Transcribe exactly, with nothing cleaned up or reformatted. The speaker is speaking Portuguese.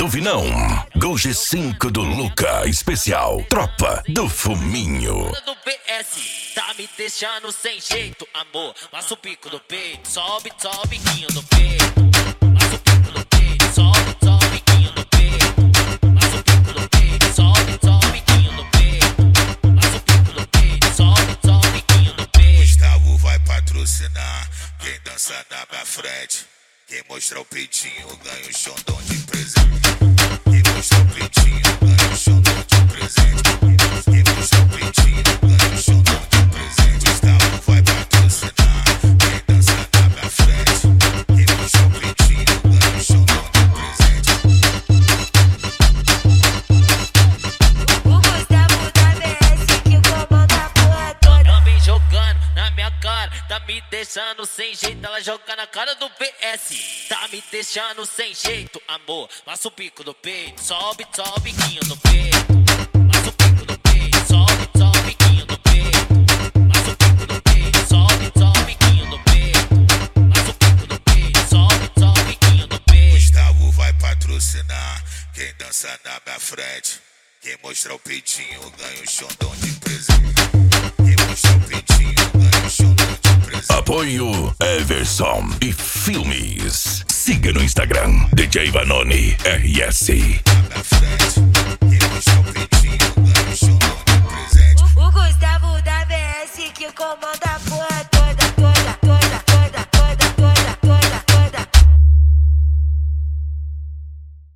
Vinão. Gol G cinco do Luca, especial Tropa do Fuminho. Do P S, tá me deixando sem jeito, amor. Passa o pico do peito, sobe, sobe o biquinho do peito. Passa o pico do peito, sobe, sobe o biquinho do peito. Passa o pico do peito, sobe, sobe o biquinho do peito. Passa o pico do peito, sobe, sobe o biquinho do peito. Gustavo vai patrocinar quem dança na minha frente. Quem mostra o peitinho ganha o xondão de presente. Quem mostra o peitinho ganha o xondão de presente. Quem mostra o peitinho ganha o xondão de presente. Gustavo vai patrocinar quem dança na minha frente. Quem mostra o peitinho ganha o xondão de presente. O Gustavo da B S que comanda a porra toda. Ela vem jogando na minha cara, tá me deixando sem jeito. Ela joga na cara do P S, tá me deixando sem jeito, amor. Passa o pico do peito, sobe, sobe o biquinho do peito. Passa o pico do peito, sobe, sobe o biquinho do peito. Passa o pico do peito, sobe, sobe o biquinho do peito. Passa o pico do peito, sobe, sobe o biquinho do peito. Gustavo vai patrocinar quem dança na minha frente. Quem mostra o peitinho ganha o xondão de presente. Quem mostra o peitinho ganha o xondão de presente. Apoio Everson e Filmes. Siga no Instagram D J Vanoni R S. Na minha frente.